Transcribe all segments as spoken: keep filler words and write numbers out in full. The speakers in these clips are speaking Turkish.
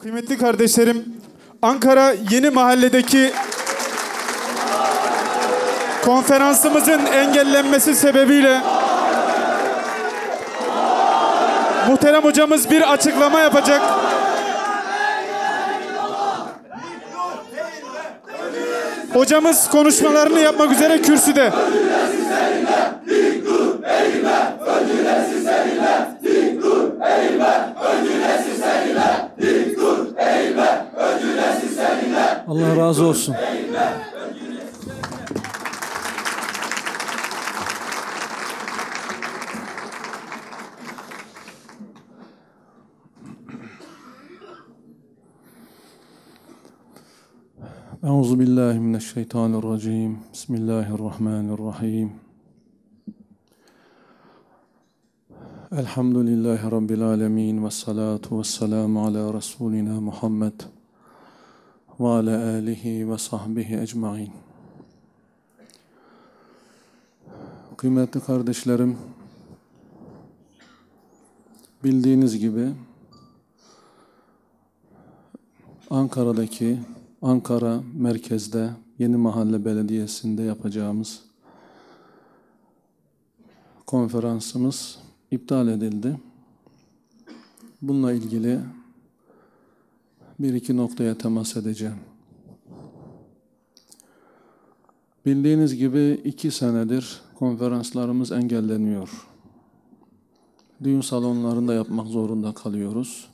Kıymetli kardeşlerim, Ankara Yeni Mahalle'deki konferansımızın engellenmesi sebebiyle muhterem hocamız bir açıklama yapacak. Hocamız konuşmalarını yapmak üzere kürsüde. Allah razı olsun. Euzubillahimineşşeytanirracim. Bismillahirrahmanirrahim. Elhamdülillahi Rabbil alemin. Vessalatu vesselamu ala Resulina Muhammed ve ala alihi ve sahbihi ecmain. Kıymetli kardeşlerim, bildiğiniz gibi Ankara'daki, Ankara merkezde Yeni Mahalle Belediyesi'nde yapacağımız konferansımız iptal edildi. Bununla ilgili bir iki noktaya temas edeceğim. Bildiğiniz gibi iki senedir konferanslarımız engelleniyor. Düğün salonlarında yapmak zorunda kalıyoruz.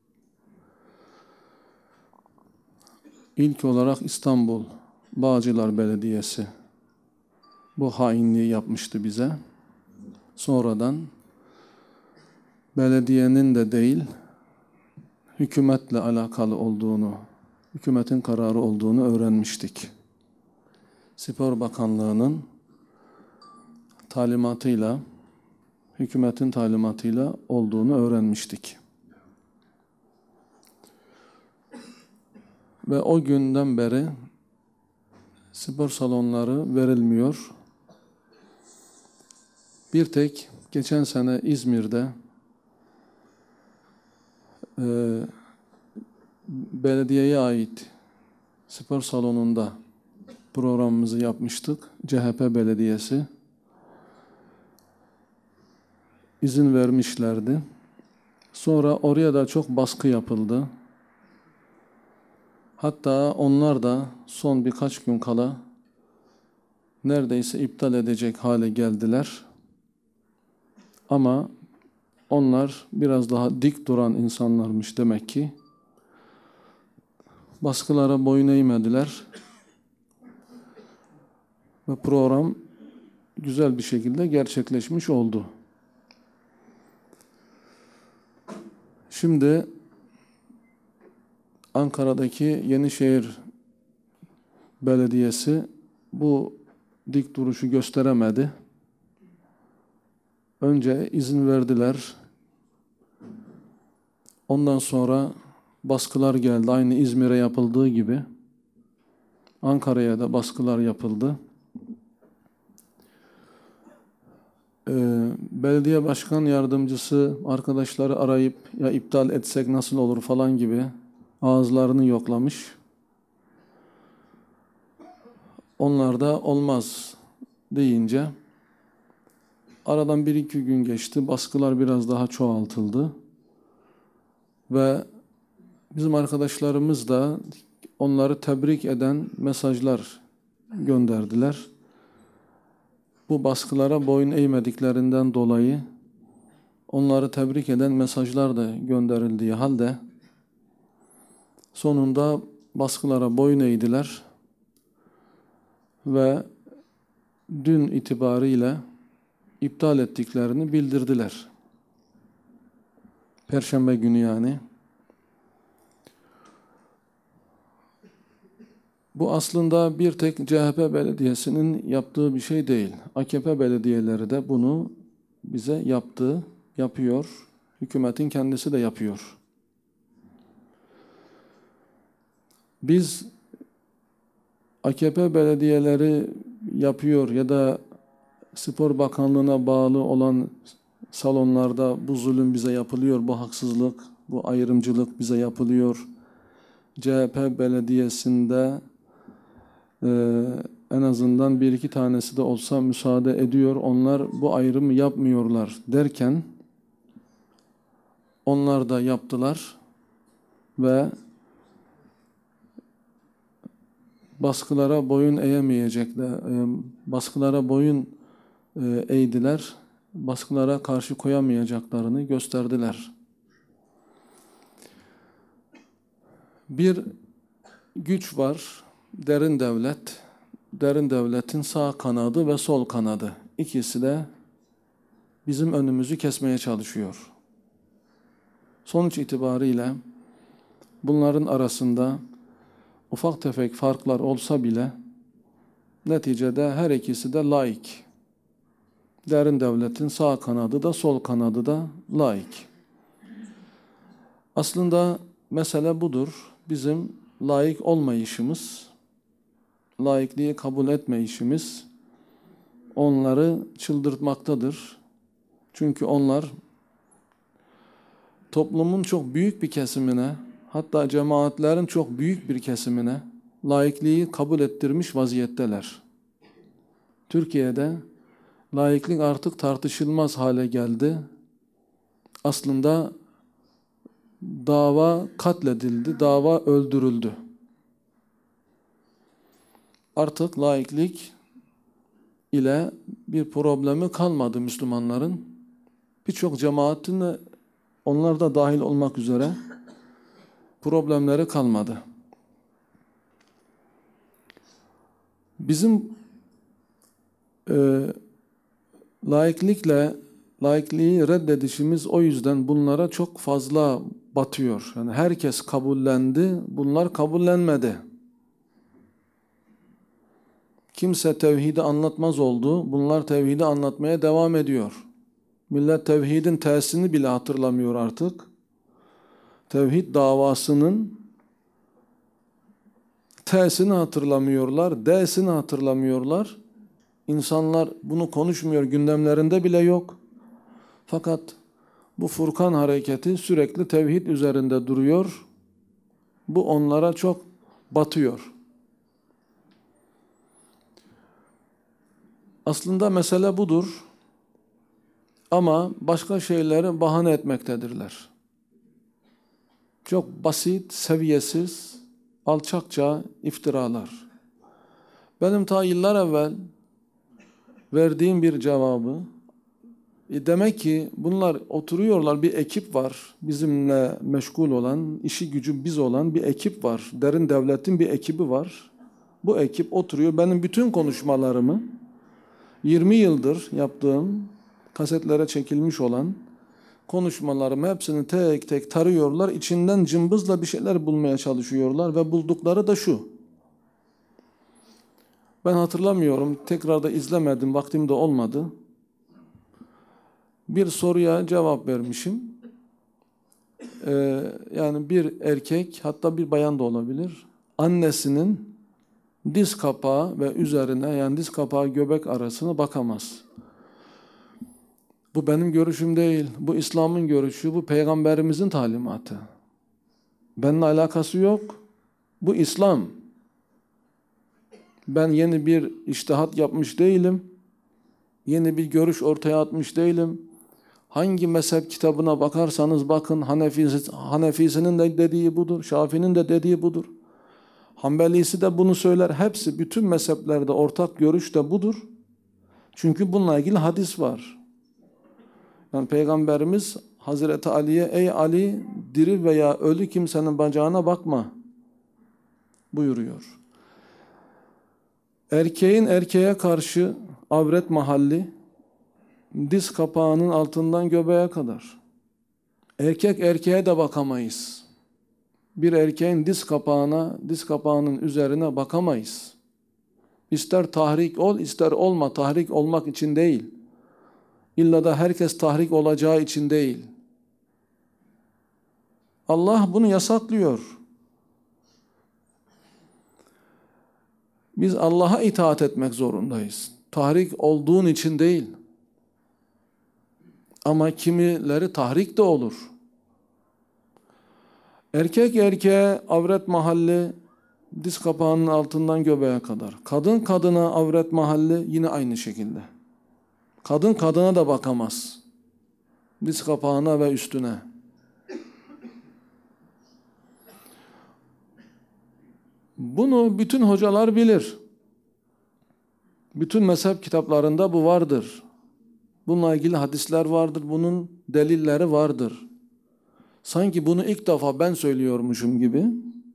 İlk olarak İstanbul Bağcılar Belediyesi bu hainliği yapmıştı bize. Sonradan belediyenin de değil, hükümetle alakalı olduğunu, hükümetin kararı olduğunu öğrenmiştik. Spor Bakanlığı'nın talimatıyla, hükümetin talimatıyla olduğunu öğrenmiştik. Ve o günden beri spor salonları verilmiyor. Bir tek geçen sene İzmir'de e, belediyeye ait spor salonunda programımızı yapmıştık. C H P Belediyesi izin vermişlerdi. Sonra oraya da çok baskı yapıldı. Hatta onlar da son birkaç gün kala neredeyse iptal edecek hale geldiler. Ama onlar biraz daha dik duran insanlarmış demek ki. Baskılara boyun eğmediler. Ve program güzel bir şekilde gerçekleşmiş oldu. Şimdi Ankara'daki Yenişehir Belediyesi bu dik duruşu gösteremedi. Önce izin verdiler. Ondan sonra baskılar geldi. Aynı İzmir'e yapıldığı gibi Ankara'ya da baskılar yapıldı. Ee, belediye başkan yardımcısı arkadaşları arayıp ya iptal etsek nasıl olur falan gibi ağızlarını yoklamış. Onlar da olmaz deyince aradan bir iki gün geçti. Baskılar biraz daha çoğaltıldı. Ve bizim arkadaşlarımız da onları tebrik eden mesajlar gönderdiler. Bu baskılara boyun eğmediklerinden dolayı onları tebrik eden mesajlar da gönderildiği halde sonunda baskılara boyun eğdiler ve dün itibariyle iptal ettiklerini bildirdiler. Perşembe günü yani. Bu aslında bir tek C H P Belediyesi'nin yaptığı bir şey değil. A K P belediyeleri de bunu bize yaptı, yapıyor. Hükümetin kendisi de yapıyor. Biz A K P belediyeleri yapıyor ya da Spor Bakanlığı'na bağlı olan salonlarda bu zulüm bize yapılıyor, bu haksızlık, bu ayrımcılık bize yapılıyor C H P belediyesinde e, en azından bir iki tanesi de olsa müsaade ediyor. Onlar bu ayrımı yapmıyorlar derken onlar da yaptılar ve baskılara boyun eğemeyecekler, baskılara boyun eğdiler, baskılara karşı koyamayacaklarını gösterdiler. Bir güç var, derin devlet, derin devletin sağ kanadı ve sol kanadı. İkisi de bizim önümüzü kesmeye çalışıyor. Sonuç itibariyle bunların arasında ufak tefek farklar olsa bile neticede her ikisi de laik. Derin devletin sağ kanadı da sol kanadı da laik. Aslında mesele budur. Bizim laik olmayışımız, laikliği kabul etmeyişimiz onları çıldırtmaktadır. Çünkü onlar toplumun çok büyük bir kesimine, hatta cemaatlerin çok büyük bir kesimine laikliği kabul ettirmiş vaziyetteler. Türkiye'de laiklik artık tartışılmaz hale geldi. Aslında dava katledildi, dava öldürüldü. Artık laiklik ile bir problemi kalmadı Müslümanların. Birçok cemaatin, onlar da dahil olmak üzere, problemleri kalmadı. Bizim e, laiklikle laikliği reddedişimiz o yüzden bunlara çok fazla batıyor. Yani herkes kabullendi, bunlar kabullenmedi. Kimse tevhidi anlatmaz oldu, bunlar tevhidi anlatmaya devam ediyor. Millet tevhidin T'sini bile hatırlamıyor artık. Tevhid davasının T'sini hatırlamıyorlar, D'sini hatırlamıyorlar. İnsanlar bunu konuşmuyor, gündemlerinde bile yok. Fakat bu Furkan hareketi sürekli tevhid üzerinde duruyor. Bu onlara çok batıyor. Aslında mesele budur. Ama başka şeyleri bahane etmektedirler. Çok basit, seviyesiz, alçakça iftiralar. Benim ta yıllar evvel verdiğim bir cevabı, e demek ki bunlar oturuyorlar, bir ekip var, bizimle meşgul olan, işi gücü biz olan bir ekip var. Derin devletin bir ekibi var. Bu ekip oturuyor, benim bütün konuşmalarımı, yirmi yıldır yaptığım, kasetlere çekilmiş olan konuşmalarımı hepsini tek tek tarıyorlar. İçinden cımbızla bir şeyler bulmaya çalışıyorlar ve buldukları da şu. Ben hatırlamıyorum, tekrar da izlemedim, vaktim de olmadı. Bir soruya cevap vermişim. Ee, yani bir erkek, hatta bir bayan da olabilir, annesinin diz kapağı ve üzerine, yani diz kapağı göbek arasına bakamaz. Bu benim görüşüm değil, bu İslam'ın görüşü, bu Peygamberimizin talimatı. Benimle alakası yok. Bu İslam. Ben yeni bir içtihat yapmış değilim. Yeni bir görüş ortaya atmış değilim. Hangi mezhep kitabına bakarsanız bakın, Hanefisi, Hanefisinin de dediği budur, Şafii'nin de dediği budur. Hanbelisi de bunu söyler. Hepsi, bütün mezheplerde ortak görüş de budur. Çünkü bununla ilgili hadis var. Yani Peygamberimiz Hazreti Ali'ye, ey Ali, diri veya ölü kimsenin bacağına bakma buyuruyor. Erkeğin erkeğe karşı avret mahalli, diz kapağının altından göbeğe kadar. Erkek erkeğe de bakamayız. Bir erkeğin diz kapağına, diz kapağının üzerine bakamayız. İster tahrik ol, ister olma, tahrik olmak için değil. İlla da herkes tahrik olacağı için değil. Allah bunu yasaklıyor. Biz Allah'a itaat etmek zorundayız. Tahrik olduğun için değil. Ama kimileri tahrik de olur. Erkek erkeğe avret mahalli diz kapağının altından göbeğe kadar. Kadın kadına avret mahalli yine aynı şekilde. Kadın kadına da bakamaz. Diz kapağına ve üstüne. Bunu bütün hocalar bilir. Bütün mezhep kitaplarında bu vardır. Bununla ilgili hadisler vardır. Bunun delilleri vardır. Sanki bunu ilk defa ben söylüyormuşum gibi.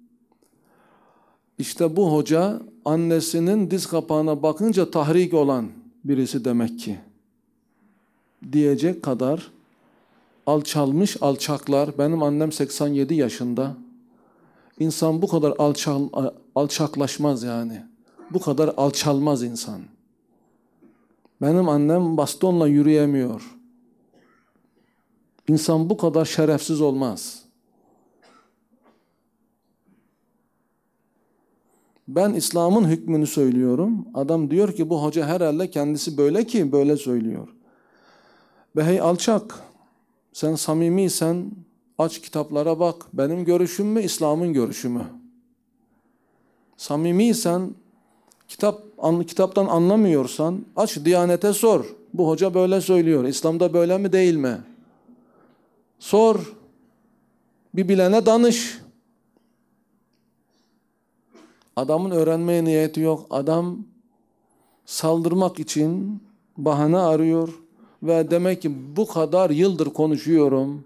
İşte bu hoca annesinin diz kapağına bakınca tahrik olan birisi demek ki. Diyecek kadar alçalmış alçaklar. Benim annem seksen yedi yaşında. İnsan bu kadar alçal, alçaklaşmaz yani. Bu kadar alçalmaz insan. Benim annem bastonla yürüyemiyor. İnsan bu kadar şerefsiz olmaz. Ben İslam'ın hükmünü söylüyorum. Adam diyor ki bu hoca herhalde kendisi böyle ki böyle söylüyor. Ve hey alçak, sen samimiysen aç kitaplara bak. Benim görüşüm mü, İslam'ın görüşü mü? Samimiysen, kitap, an, kitaptan anlamıyorsan aç Diyanete sor. Bu hoca böyle söylüyor. İslam'da böyle mi değil mi? Sor. Bir bilene danış. Adamın öğrenmeye niyeti yok. Adam saldırmak için bahane arıyor. Ve demek ki bu kadar yıldır konuşuyorum.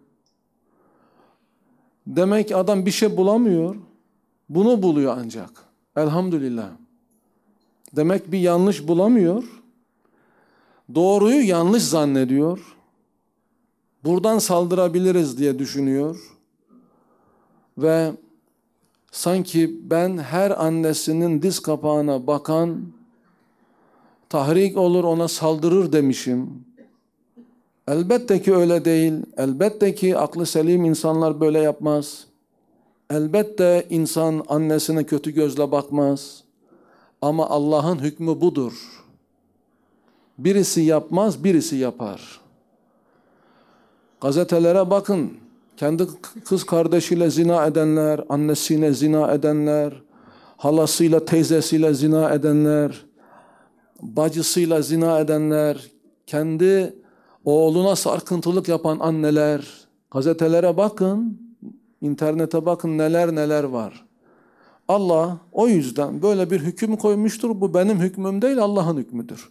Demek ki adam bir şey bulamıyor. Bunu buluyor ancak. Elhamdülillah. Demek bir yanlış bulamıyor. Doğruyu yanlış zannediyor. Buradan saldırabiliriz diye düşünüyor. Ve sanki ben her annesinin diz kapağına bakan tahrik olur ona saldırır demişim. Elbette ki öyle değil. Elbette ki aklı selim insanlar böyle yapmaz. Elbette insan annesine kötü gözle bakmaz. Ama Allah'ın hükmü budur. Birisi yapmaz, birisi yapar. Gazetelere bakın. Kendi kız kardeşiyle zina edenler, annesiyle zina edenler, halasıyla, teyzesiyle zina edenler, bacısıyla zina edenler, kendi oğluna sarkıntılık yapan anneler. Gazetelere bakın, internete bakın neler neler var. Allah o yüzden böyle bir hüküm koymuştur. Bu benim hükmüm değil, Allah'ın hükmüdür.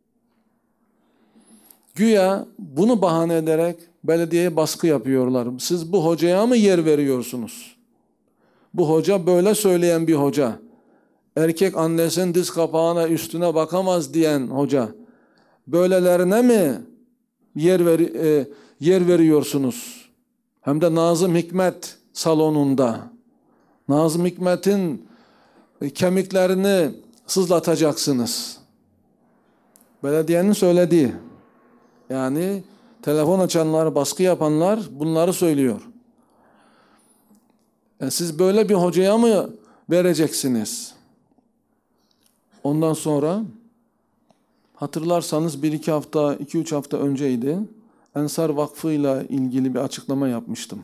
Güya bunu bahane ederek belediyeye baskı yapıyorlar. Siz bu hocaya mı yer veriyorsunuz? Bu hoca böyle söyleyen bir hoca. Erkek annesinin diz kapağına üstüne bakamaz diyen hoca. Böylelerine mi yer, ver, e, yer veriyorsunuz? Hem de Nazım Hikmet salonunda. Nazım Hikmet'in kemiklerini sızlatacaksınız. Belediyenin söylediği. Yani telefon açanlar, baskı yapanlar bunları söylüyor. Yani siz böyle bir hocaya mı vereceksiniz? Ondan sonra hatırlarsanız bir iki hafta, iki üç hafta önceydi. Ensar Vakfı ile ilgili bir açıklama yapmıştım.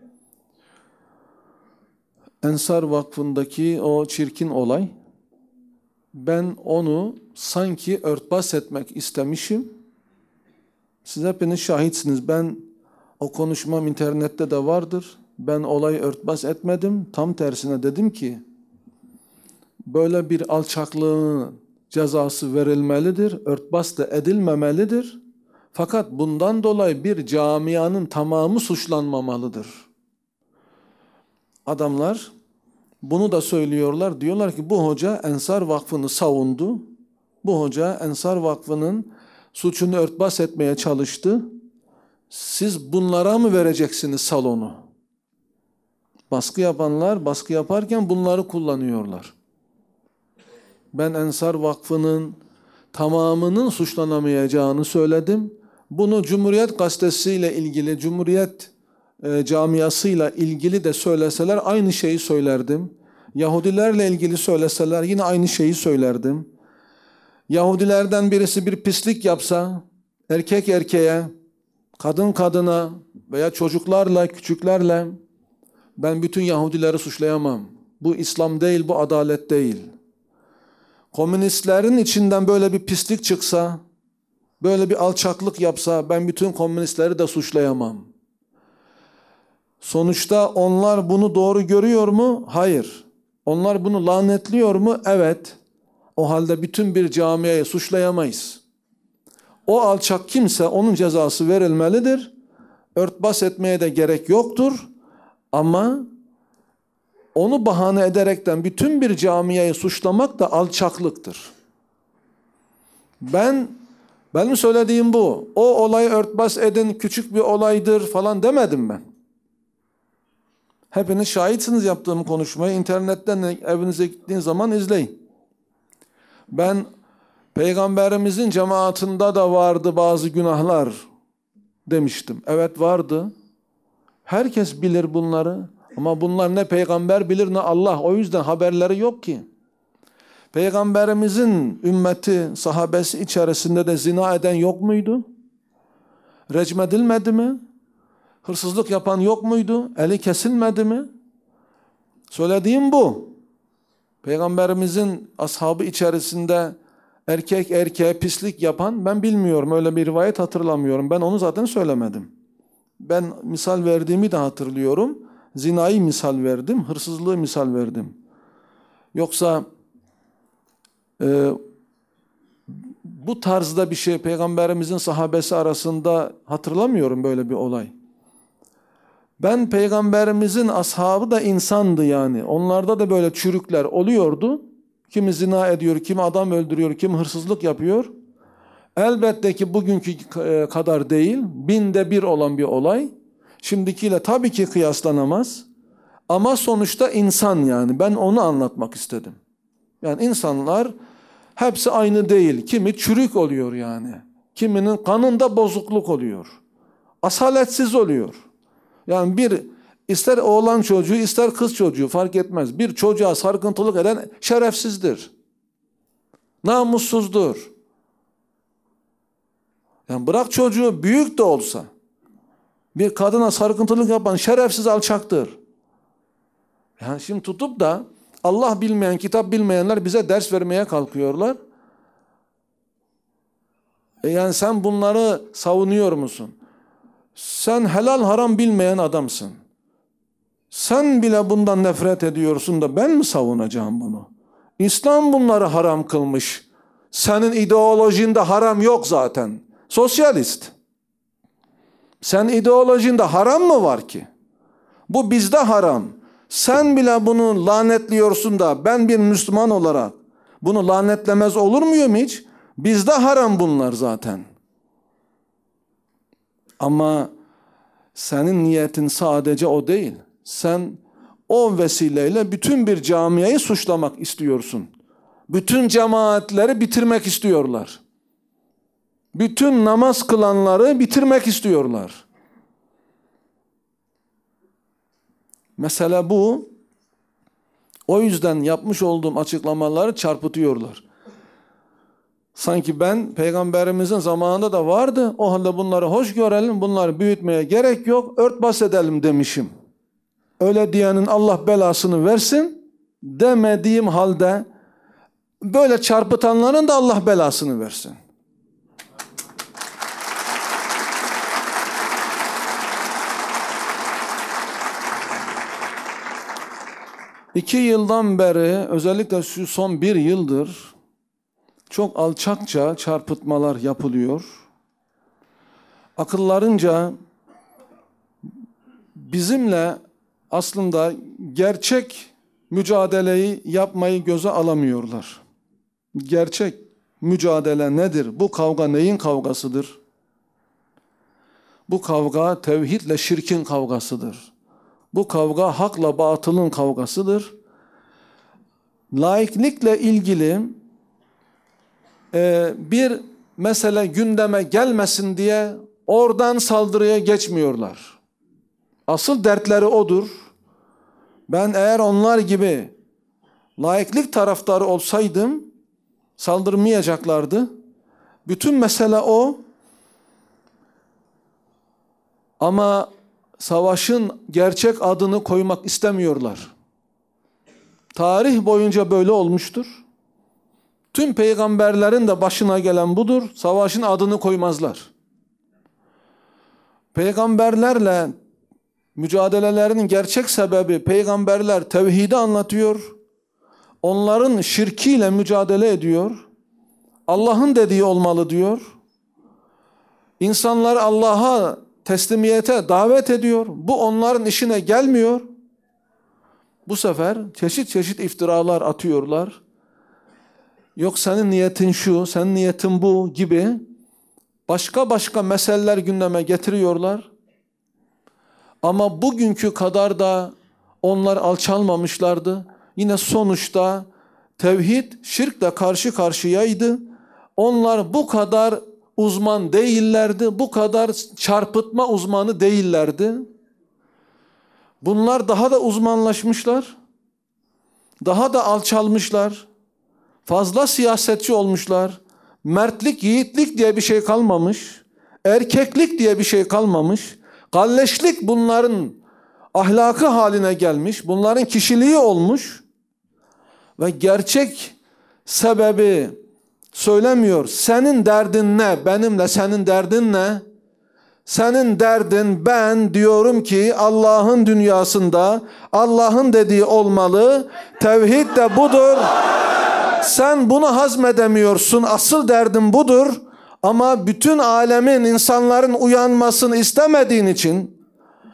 Ensar Vakfı'ndaki o çirkin olay, ben onu sanki örtbas etmek istemişim. Siz hepiniz şahitsiniz. Ben o konuşmam internette de vardır. Ben olayı örtbas etmedim. Tam tersine dedim ki böyle bir alçaklığın cezası verilmelidir. Örtbas da edilmemelidir. Fakat bundan dolayı bir camianın tamamı suçlanmamalıdır. Adamlar bunu da söylüyorlar. Diyorlar ki bu hoca Ensar Vakfı'nı savundu. Bu hoca Ensar Vakfı'nın suçunu örtbas etmeye çalıştı. Siz bunlara mı vereceksiniz salonu? Baskı yapanlar baskı yaparken bunları kullanıyorlar. Ben Ensar Vakfı'nın tamamının suçlanamayacağını söyledim. Bunu Cumhuriyet Gazetesi'yle ilgili, Cumhuriyet e, camiasıyla ilgili de söyleseler aynı şeyi söylerdim. Yahudilerle ilgili söyleseler yine aynı şeyi söylerdim. Yahudilerden birisi bir pislik yapsa, erkek erkeğe, kadın kadına veya çocuklarla, küçüklerle Ben bütün Yahudileri suçlayamam. Bu İslam değil, bu adalet değil. Komünistlerin içinden böyle bir pislik çıksa, böyle bir alçaklık yapsa ben bütün komünistleri de suçlayamam. Sonuçta onlar bunu doğru görüyor mu? Hayır. Onlar bunu lanetliyor mu? Evet. O halde bütün bir camiayı suçlayamayız. O alçak kimse onun cezası verilmelidir. Örtbas etmeye de gerek yoktur. Ama onu bahane ederekten bütün bir camiayı suçlamak da alçaklıktır. Ben, benim söylediğim bu. O olayı örtbas edin, küçük bir olaydır falan demedim ben. Hepiniz şahitsiniz yaptığım konuşmayı. İnternetten evinize gittiğin zaman izleyin. Ben Peygamberimizin cemaatinde da vardı bazı günahlar demiştim. Evet vardı. Herkes bilir bunları. Ama bunlar ne peygamber bilir ne Allah. O yüzden haberleri yok ki. Peygamberimizin ümmeti, sahabesi içerisinde de zina eden yok muydu? Recmedilmedi mi? Hırsızlık yapan yok muydu? Eli kesilmedi mi? Söylediğim bu. Peygamberimizin ashabı içerisinde erkek erkeğe pislik yapan ben bilmiyorum. Öyle bir rivayet hatırlamıyorum. Ben onu zaten söylemedim. Ben misal verdiğimi de hatırlıyorum. Zinayı misal verdim, hırsızlığı misal verdim. Yoksa e, bu tarzda bir şey Peygamberimizin sahabesi arasında hatırlamıyorum böyle bir olay. Ben Peygamberimizin ashabı da insandı yani. Onlarda da böyle çürükler oluyordu. Kimi zina ediyor, kimi adam öldürüyor, kimi hırsızlık yapıyor. Elbette ki bugünkü kadar değil, binde bir olan bir olay. Şimdikiyle tabii ki kıyaslanamaz. Ama sonuçta insan yani. Ben onu anlatmak istedim. Yani insanlar hepsi aynı değil. Kimi çürük oluyor yani. Kiminin kanında bozukluk oluyor. Asaletsiz oluyor. Yani bir ister oğlan çocuğu ister kız çocuğu fark etmez. Bir çocuğa sarkıntılık eden şerefsizdir. Namussuzdur. Yani bırak çocuğu büyük de olsa bir kadına sarkıntılık yapan şerefsiz alçaktır. Yani şimdi tutup da Allah bilmeyen, kitap bilmeyenler bize ders vermeye kalkıyorlar. E yani sen bunları savunuyor musun? Sen helal haram bilmeyen adamsın. Sen bile bundan nefret ediyorsun da ben mi savunacağım bunu? İslam bunları haram kılmış. Senin ideolojinde haram yok zaten. Sosyalist. Sen ideolojinde haram mı var ki? Bu bizde haram. Sen bile bunu lanetliyorsun da ben bir Müslüman olarak bunu lanetlemez olur muyum hiç? Bizde haram bunlar zaten. Ama senin niyetin sadece o değil. Sen o vesileyle bütün bir camiayı suçlamak istiyorsun. Bütün cemaatleri bitirmek istiyorlar. Bütün namaz kılanları bitirmek istiyorlar. Mesela bu. O yüzden yapmış olduğum açıklamaları çarpıtıyorlar. Sanki ben Peygamberimizin zamanında da vardı. O halde bunları hoş görelim, bunları büyütmeye gerek yok, örtbas edelim demişim. Öyle diyenin Allah belasını versin demediğim halde böyle çarpıtanların da Allah belasını versin. İki yıldan beri, özellikle şu son bir yıldır çok alçakça çarpıtmalar yapılıyor. Akıllarınca bizimle aslında gerçek mücadeleyi yapmayı göze alamıyorlar. Gerçek mücadele nedir? Bu kavga neyin kavgasıdır? Bu kavga tevhidle şirkin kavgasıdır. Bu kavga hakla batılın kavgasıdır. Laiklikle ilgili e, bir mesele gündeme gelmesin diye oradan saldırıya geçmiyorlar. Asıl dertleri odur. Ben eğer onlar gibi laiklik taraftarı olsaydım saldırmayacaklardı. Bütün mesele o. Ama savaşın gerçek adını koymak istemiyorlar. Tarih boyunca böyle olmuştur. Tüm peygamberlerin de başına gelen budur. Savaşın adını koymazlar. Peygamberlerle mücadelelerinin gerçek sebebi, peygamberler tevhidi anlatıyor. Onların şirkiyle mücadele ediyor. Allah'ın dediği olmalı diyor. İnsanlar Allah'a teslimiyete davet ediyor. Bu onların işine gelmiyor. Bu sefer çeşit çeşit iftiralar atıyorlar. Yok senin niyetin şu, senin niyetin bu gibi başka başka meseleler gündeme getiriyorlar. Ama bugünkü kadar da onlar alçalmamışlardı. Yine sonuçta tevhid şirkle karşı karşıyaydı. Onlar bu kadar uzman değillerdi. Bu kadar çarpıtma uzmanı değillerdi. Bunlar daha da uzmanlaşmışlar. Daha da alçalmışlar. Fazla siyasetçi olmuşlar. Mertlik, yiğitlik diye bir şey kalmamış. Erkeklik diye bir şey kalmamış. Kalleşlik bunların ahlakı haline gelmiş. Bunların kişiliği olmuş. Ve gerçek sebebi söylemiyor. Senin derdin ne? Benimle senin derdin ne? Senin derdin ben diyorum ki Allah'ın dünyasında Allah'ın dediği olmalı. Tevhid de budur. Sen bunu hazmedemiyorsun. Asıl derdin budur. Ama bütün alemin, insanların uyanmasını istemediğin için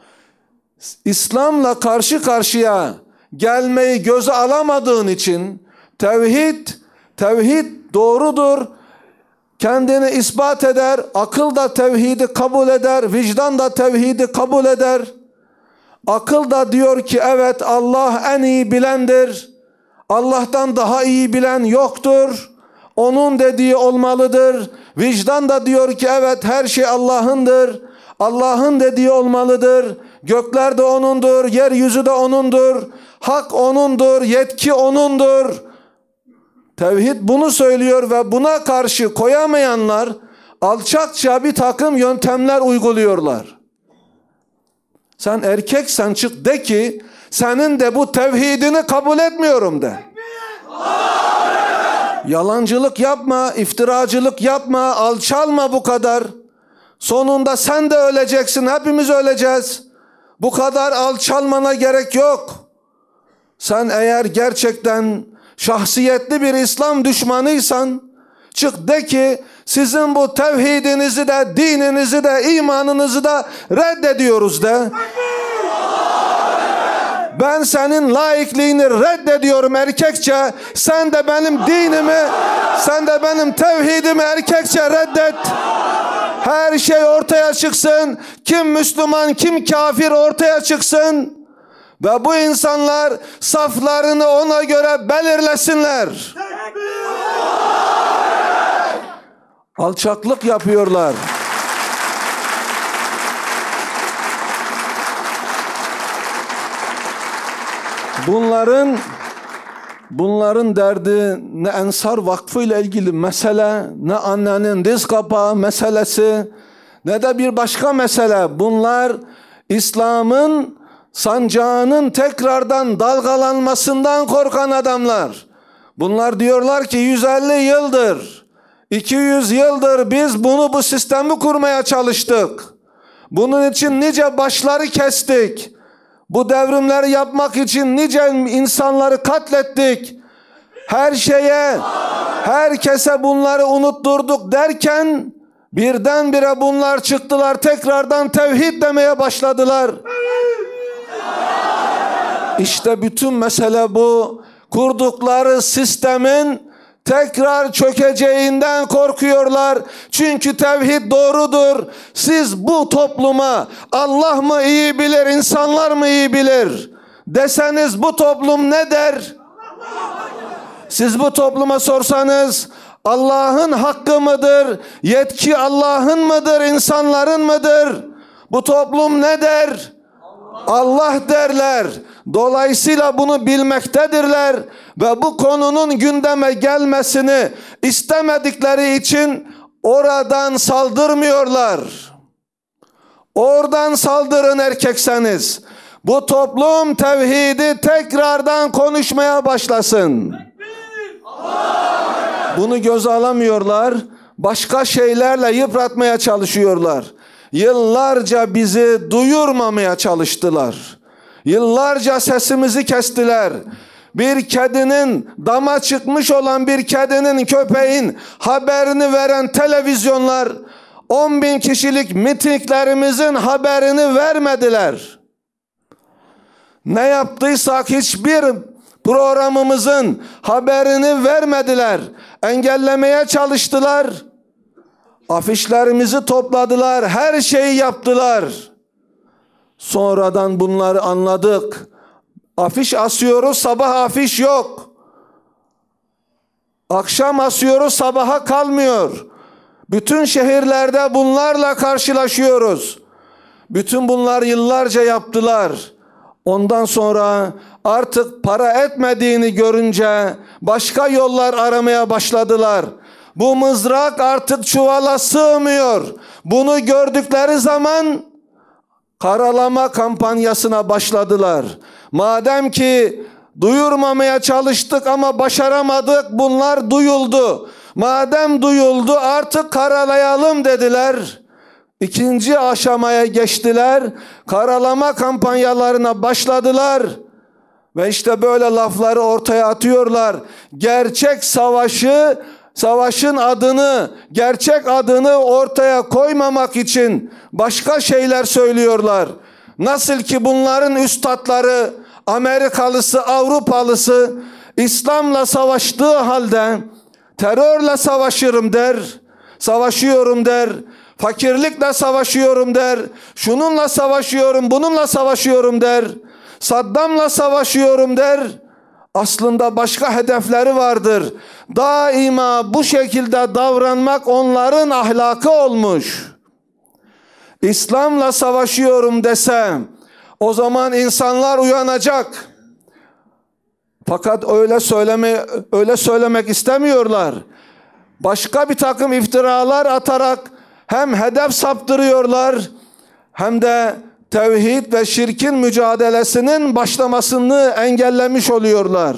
İslam'la karşı karşıya gelmeyi göze alamadığın için tevhid, tevhid doğrudur. Kendini ispat eder. Akıl da tevhidi kabul eder. Vicdan da tevhidi kabul eder. Akıl da diyor ki evet Allah en iyi bilendir. Allah'tan daha iyi bilen yoktur. Onun dediği olmalıdır. Vicdan da diyor ki evet her şey Allah'ındır. Allah'ın dediği olmalıdır. Gökler de O'nundur. Yeryüzü de O'nundur. Hak O'nundur. Yetki O'nundur. Tevhid bunu söylüyor ve buna karşı koyamayanlar alçakça bir takım yöntemler uyguluyorlar. Sen erkeksen çık de ki senin de bu tevhidini kabul etmiyorum de. Yalancılık yapma, iftiracılık yapma, alçalma bu kadar. Sonunda sen de öleceksin, hepimiz öleceğiz. Bu kadar alçalmana gerek yok. Sen eğer gerçekten şahsiyetli bir İslam düşmanıysan çık de ki sizin bu tevhidinizi de, dininizi de, imanınızı da reddediyoruz de. Ben senin laikliğini reddediyorum erkekçe. Sen de benim dinimi, sen de benim tevhidimi erkekçe reddet. Her şey ortaya çıksın. Kim Müslüman, kim kafir ortaya çıksın. Ve bu insanlar saflarını ona göre belirlesinler. Alçaklık yapıyorlar. Bunların bunların derdi ne Ensar Vakfı ile ilgili mesele, ne annenin diz kapağı meselesi, ne de bir başka mesele. Bunlar İslam'ın sancağının tekrardan dalgalanmasından korkan adamlar. Bunlar diyorlar ki yüz elli yıldır, iki yüz yıldır biz bunu bu sistemi kurmaya çalıştık. Bunun için nice başları kestik. Bu devrimleri yapmak için nice insanları katlettik. Her şeye, herkese bunları unutturduk derken birdenbire bunlar çıktılar, tekrardan tevhid demeye başladılar. İşte bütün mesele bu. Kurdukları sistemin tekrar çökeceğinden korkuyorlar. Çünkü tevhid doğrudur. Siz bu topluma Allah mı iyi bilir, insanlar mı iyi bilir deseniz bu toplum ne der? Siz bu topluma sorsanız Allah'ın hakkı mıdır? Yetki Allah'ın mıdır? İnsanların mıdır? Bu toplum ne der? Allah derler. Dolayısıyla bunu bilmektedirler ve bu konunun gündeme gelmesini istemedikleri için oradan saldırmıyorlar. Oradan saldırın erkekseniz. Bu toplum tevhidi tekrardan konuşmaya başlasın. Bunu göze alamıyorlar. Başka şeylerle yıpratmaya çalışıyorlar. Yıllarca bizi duyurmamaya çalıştılar. Yıllarca sesimizi kestiler. Bir kedinin, dama çıkmış olan bir kedinin, köpeğin haberini veren televizyonlar on bin kişilik mitinglerimizin haberini vermediler. Ne yaptıysak hiçbir programımızın haberini vermediler. Engellemeye çalıştılar. Afişlerimizi topladılar. Her şeyi yaptılar. Sonradan bunları anladık. Afiş asıyoruz, sabah afiş yok. Akşam asıyoruz, sabaha kalmıyor. Bütün şehirlerde bunlarla karşılaşıyoruz. Bütün bunlar yıllarca yaptılar. Ondan sonra artık para etmediğini görünce başka yollar aramaya başladılar. Bu mızrak artık çuvala sığmıyor. Bunu gördükleri zaman karalama kampanyasına başladılar. Madem ki duyurmamaya çalıştık ama başaramadık, bunlar duyuldu. Madem duyuldu artık karalayalım dediler. İkinci aşamaya geçtiler. Karalama kampanyalarına başladılar. Ve işte böyle lafları ortaya atıyorlar. Gerçek savaşı, savaşın adını, gerçek adını ortaya koymamak için başka şeyler söylüyorlar. Nasıl ki bunların üstadları, Amerikalısı, Avrupalısı İslam'la savaştığı halde terörle savaşırım der, savaşıyorum der, fakirlikle savaşıyorum der, şununla savaşıyorum, bununla savaşıyorum der, Saddam'la savaşıyorum der. Aslında başka hedefleri vardır. Daima bu şekilde davranmak onların ahlakı olmuş. İslam'la savaşıyorum desem, o zaman insanlar uyanacak. Fakat öyle söyleme, öyle söylemek istemiyorlar. Başka bir takım iftiralar atarak hem hedef saptırıyorlar hem de tevhid ve şirkin mücadelesinin başlamasını engellemiş oluyorlar.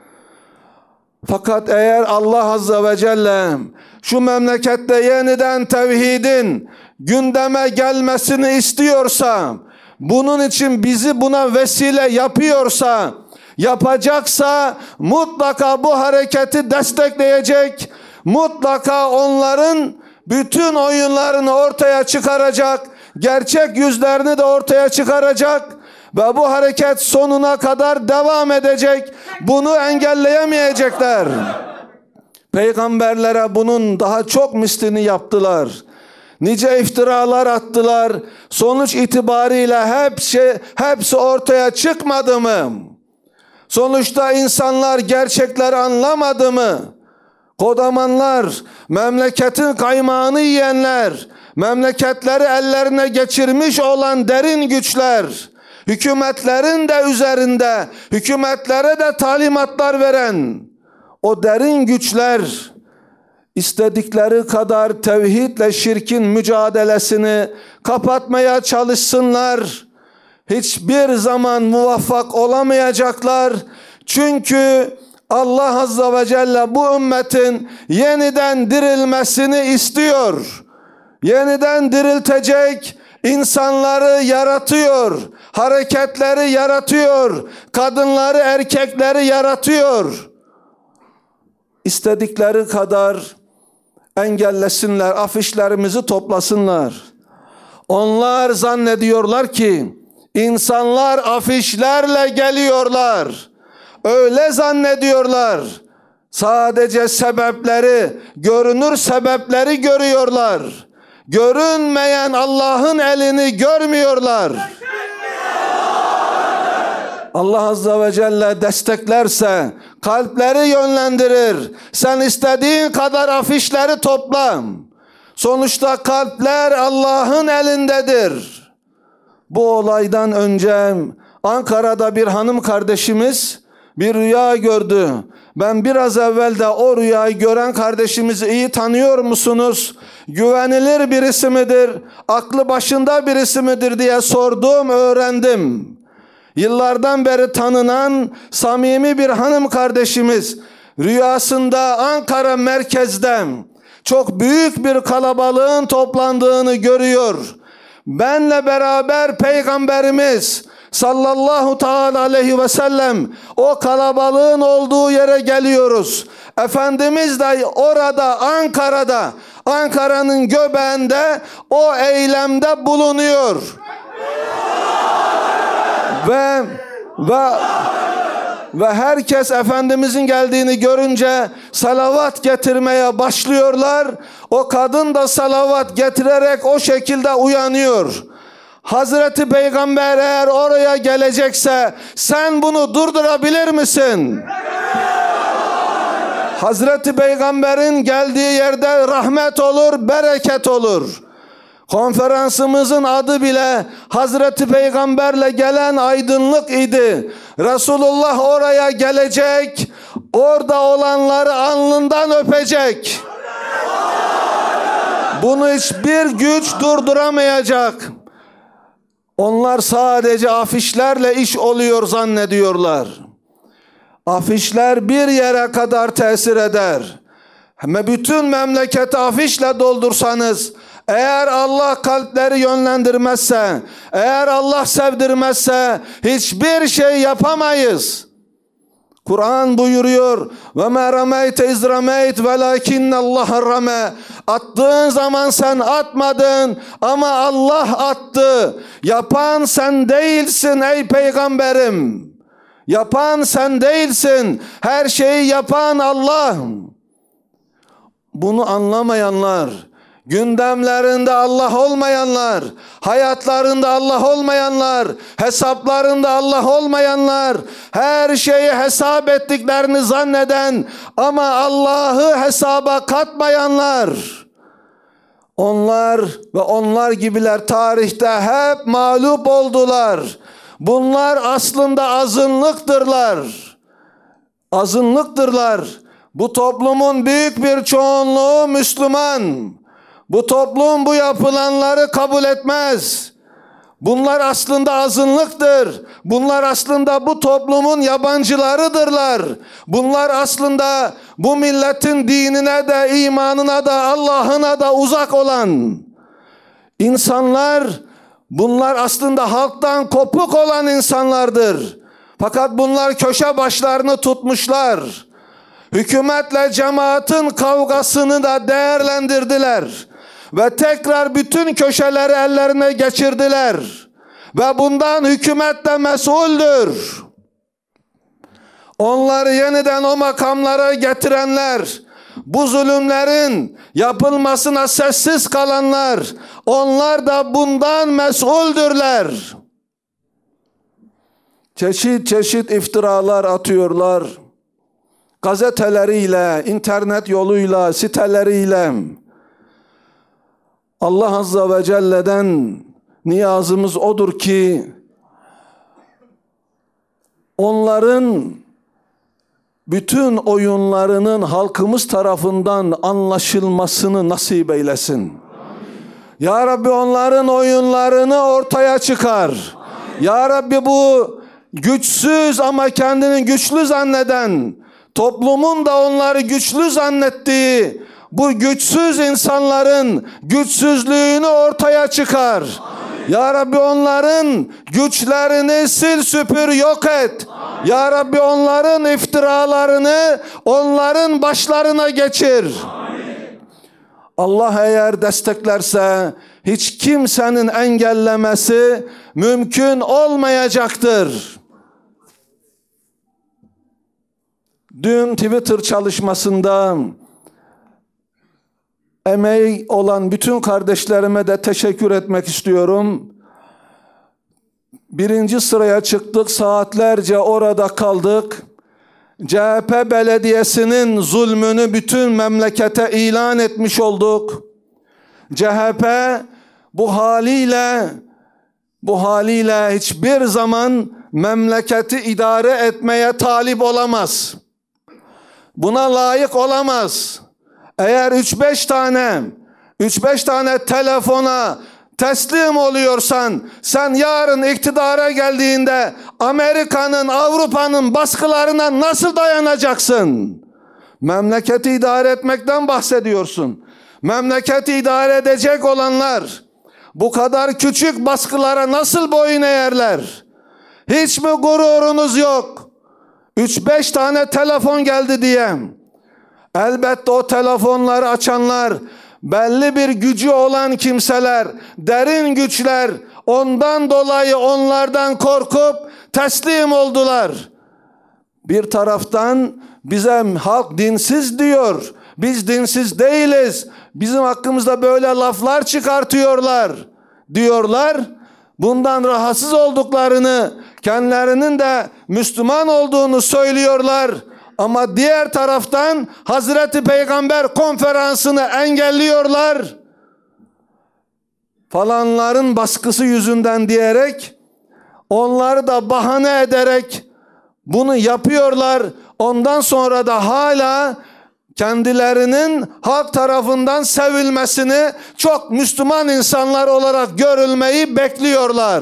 Fakat eğer Allah Azze ve Celle şu memlekette yeniden tevhidin gündeme gelmesini istiyorsa, bunun için bizi buna vesile yapıyorsa, yapacaksa mutlaka bu hareketi destekleyecek, mutlaka onların bütün oyunlarını ortaya çıkaracak, gerçek yüzlerini de ortaya çıkaracak ve bu hareket sonuna kadar devam edecek. Bunu engelleyemeyecekler. Peygamberlere bunun daha çok mislini yaptılar. Nice iftiralar attılar. Sonuç itibariyle hepsi, hepsi ortaya çıkmadı mı? Sonuçta insanlar gerçekleri anlamadı mı? Kodamanlar, memleketin kaymağını yiyenler, memleketleri ellerine geçirmiş olan derin güçler, hükümetlerin de üzerinde, hükümetlere de talimatlar veren o derin güçler, istedikleri kadar tevhidle şirkin mücadelesini kapatmaya çalışsınlar. Hiçbir zaman muvaffak olamayacaklar. Çünkü Allah Azze ve Celle bu ümmetin yeniden dirilmesini istiyor. Yeniden diriltecek insanları yaratıyor. Hareketleri yaratıyor. Kadınları, erkekleri yaratıyor. İstedikleri kadar engellesinler, afişlerimizi toplasınlar. Onlar zannediyorlar ki insanlar afişlerle geliyorlar. Öyle zannediyorlar. Sadece sebepleri, görünür sebepleri görüyorlar. Görünmeyen Allah'ın elini görmüyorlar. Allah Azze ve Celle desteklerse, kalpleri yönlendirir. Sen istediğin kadar afişleri topla. Sonuçta kalpler Allah'ın elindedir. Bu olaydan önce Ankara'da bir hanım kardeşimiz bir rüya gördü. Ben biraz evvel de o rüyayı gören kardeşimizi iyi tanıyor musunuz? Güvenilir birisi midir? Aklı başında birisi midir diye sordum, öğrendim. Yıllardan beri tanınan samimi bir hanım kardeşimiz rüyasında Ankara merkezde çok büyük bir kalabalığın toplandığını görüyor. Benle beraber Peygamberimiz sallallahu teala aleyhi ve sellem o kalabalığın olduğu yere geliyoruz. Efendimiz de orada Ankara'da, Ankara'nın göbeğinde o eylemde bulunuyor. Ve ve ve herkes Efendimizin geldiğini görünce salavat getirmeye başlıyorlar. O kadın da salavat getirerek o şekilde uyanıyor. Hazreti Peygamber eğer oraya gelecekse sen bunu durdurabilir misin? Hazreti Peygamber'in geldiği yerde rahmet olur, bereket olur. Konferansımızın adı bile Hazreti Peygamberle gelen aydınlık idi. Resulullah oraya gelecek, orada olanları alnından öpecek. Bunu hiçbir güç durduramayacak. Onlar sadece afişlerle iş oluyor zannediyorlar. Afişler bir yere kadar tesir eder. Ama bütün memleketi afişle doldursanız, eğer Allah kalpleri yönlendirmezse, eğer Allah sevdirmezse hiçbir şey yapamayız. Kur'an buyuruyor ve ma rameyte iz rameyt velakinnallaha rame. Attığın zaman sen atmadın ama Allah attı. Yapan sen değilsin ey peygamberim. Yapan sen değilsin. Her şeyi yapan Allah. Bunu anlamayanlar, gündemlerinde Allah olmayanlar, hayatlarında Allah olmayanlar, hesaplarında Allah olmayanlar, her şeyi hesap ettiklerini zanneden ama Allah'ı hesaba katmayanlar, onlar ve onlar gibiler tarihte hep mağlup oldular. Bunlar aslında azınlıktırlar. Azınlıktırlar. Bu toplumun büyük bir çoğunluğu Müslüman. Bu toplum bu yapılanları kabul etmez. Bunlar aslında azınlıktır. Bunlar aslında bu toplumun yabancılarıdırlar. Bunlar aslında bu milletin dinine de, imanına da, Allah'ına da uzak olan insanlar. Bunlar aslında halktan kopuk olan insanlardır. Fakat bunlar köşe başlarını tutmuşlar. Hükümetle cemaatin kavgasını da değerlendirdiler. Ve tekrar bütün köşeleri ellerine geçirdiler. Ve bundan hükümet de mesuldür. Onları yeniden o makamlara getirenler, bu zulümlerin yapılmasına sessiz kalanlar, onlar da bundan mesuldürler. Çeşit çeşit iftiralar atıyorlar. Gazeteleriyle, internet yoluyla, siteleriyle. Allah Azze ve Celle'den niyazımız odur ki onların bütün oyunlarının halkımız tarafından anlaşılmasını nasip eylesin. Amin. Ya Rabbi onların oyunlarını ortaya çıkar. Amin. Ya Rabbi bu güçsüz ama kendini güçlü zanneden, toplumun da onları güçlü zannettiği bu güçsüz insanların güçsüzlüğünü ortaya çıkar. Amin. Ya Rabbi onların güçlerini sil süpür yok et. Amin. Ya Rabbi onların iftiralarını onların başlarına geçir. Amin. Allah eğer desteklerse hiç kimsenin engellemesi mümkün olmayacaktır. Dün Twitter çalışmasında emeği olan bütün kardeşlerime de teşekkür etmek istiyorum. Birinci sıraya çıktık, saatlerce orada kaldık. C H P belediyesinin zulmünü bütün memlekete ilan etmiş olduk. C H P bu haliyle bu haliyle hiçbir zaman memleketi idare etmeye talip olamaz. Buna layık olamaz. Eğer üç beş tane üç beş tane telefona teslim oluyorsan, sen yarın iktidara geldiğinde Amerika'nın, Avrupa'nın baskılarına nasıl dayanacaksın? Memleketi idare etmekten bahsediyorsun. Memleketi idare edecek olanlar bu kadar küçük baskılara nasıl boyun eğerler? Hiç mi gururunuz yok? üç beş tane telefon geldi diye. Elbette o telefonları açanlar belli bir gücü olan kimseler, derin güçler, ondan dolayı onlardan korkup teslim oldular. Bir taraftan bize halk dinsiz diyor. Biz dinsiz değiliz. Bizim hakkımızda böyle laflar çıkartıyorlar diyorlar. Bundan rahatsız olduklarını, kendilerinin de Müslüman olduğunu söylüyorlar. Ama diğer taraftan Hazreti Peygamber konferansını engelliyorlar. Falanların baskısı yüzünden diyerek, onları da bahane ederek bunu yapıyorlar. Ondan sonra da hala kendilerinin halk tarafından sevilmesini, çok Müslüman insanlar olarak görülmeyi bekliyorlar.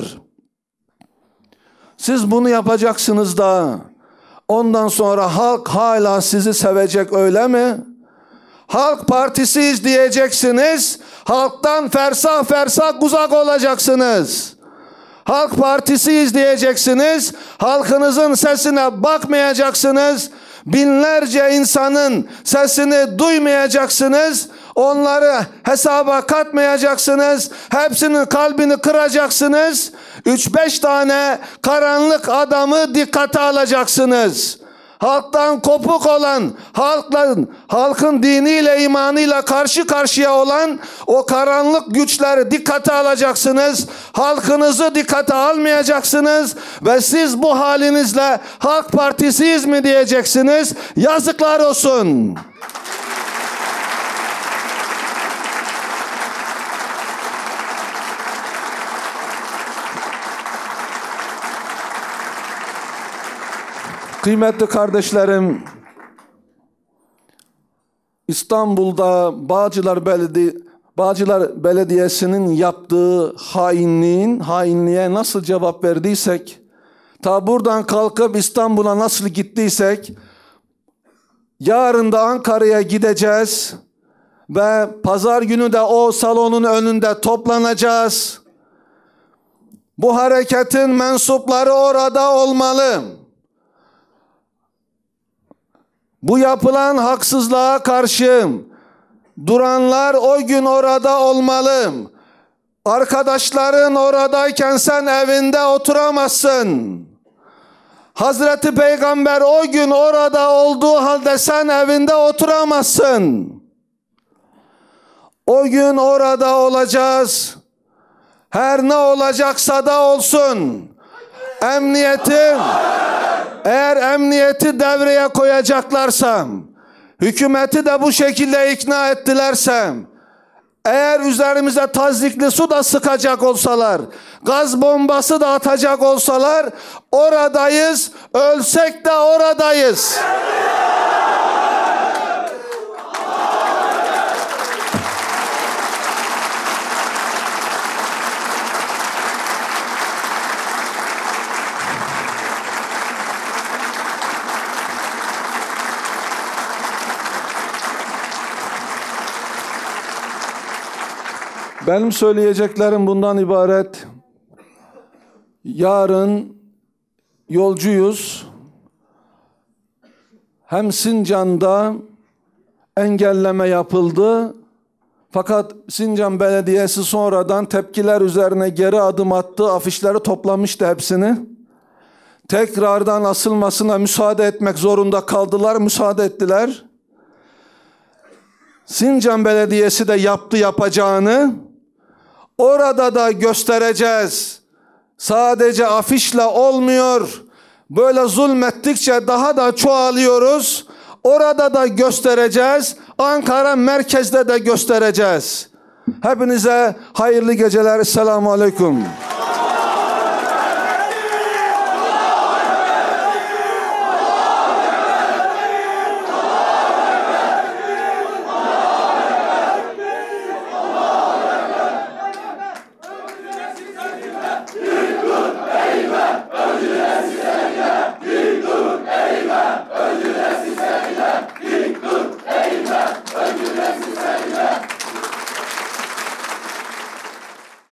Siz bunu yapacaksınız da ondan sonra halk hala sizi sevecek, öyle mi? Halk Partisiyiz diyeceksiniz. Halktan fersah fersah uzak olacaksınız. Halk Partisiyiz diyeceksiniz. Halkınızın sesine bakmayacaksınız. Binlerce insanın sesini duymayacaksınız. Onları hesaba katmayacaksınız. Hepsinin kalbini kıracaksınız. üç beş tane karanlık adamı dikkate alacaksınız. Halktan kopuk olan, halkların, halkın diniyle, imanıyla karşı karşıya olan o karanlık güçleri dikkate alacaksınız. Halkınızı dikkate almayacaksınız ve siz bu halinizle Halk Partisiyiz mi diyeceksiniz? Yazıklar olsun. Kıymetli kardeşlerim, İstanbul'da Bağcılar Belediye Bağcılar Belediyesi'nin yaptığı hainliğin hainliğe nasıl cevap verdiysek, ta buradan kalkıp İstanbul'a nasıl gittiysek, yarın da Ankara'ya gideceğiz ve pazar günü de o salonun önünde toplanacağız. Bu hareketin mensupları orada olmalı. Bu yapılan haksızlığa karşı duranlar o gün orada olmalı. Arkadaşların oradayken sen evinde oturamazsın. Hazreti Peygamber o gün orada olduğu halde sen evinde oturamazsın. O gün orada olacağız. Her ne olacaksa da olsun. Emniyeti, eğer emniyeti devreye koyacaklarsa, hükümeti de bu şekilde ikna ettilerse, eğer üzerimize tazyikli su da sıkacak olsalar, gaz bombası da atacak olsalar, oradayız, ölsek de oradayız. Benim söyleyeceklerim bundan ibaret. Yarın yolcuyuz. Hem Sincan'da engelleme yapıldı. Fakat Sincan Belediyesi sonradan tepkiler üzerine geri adım attı. Afişleri toplamıştı hepsini. Tekrardan asılmasına müsaade etmek zorunda kaldılar. Müsaade ettiler. Sincan Belediyesi de yaptı yapacağını. Orada da göstereceğiz. Sadece afişle olmuyor. Böyle zulmettikçe daha da çoğalıyoruz. Orada da göstereceğiz. Ankara merkezde de göstereceğiz. Hepinize hayırlı geceler. Selamun Aleyküm.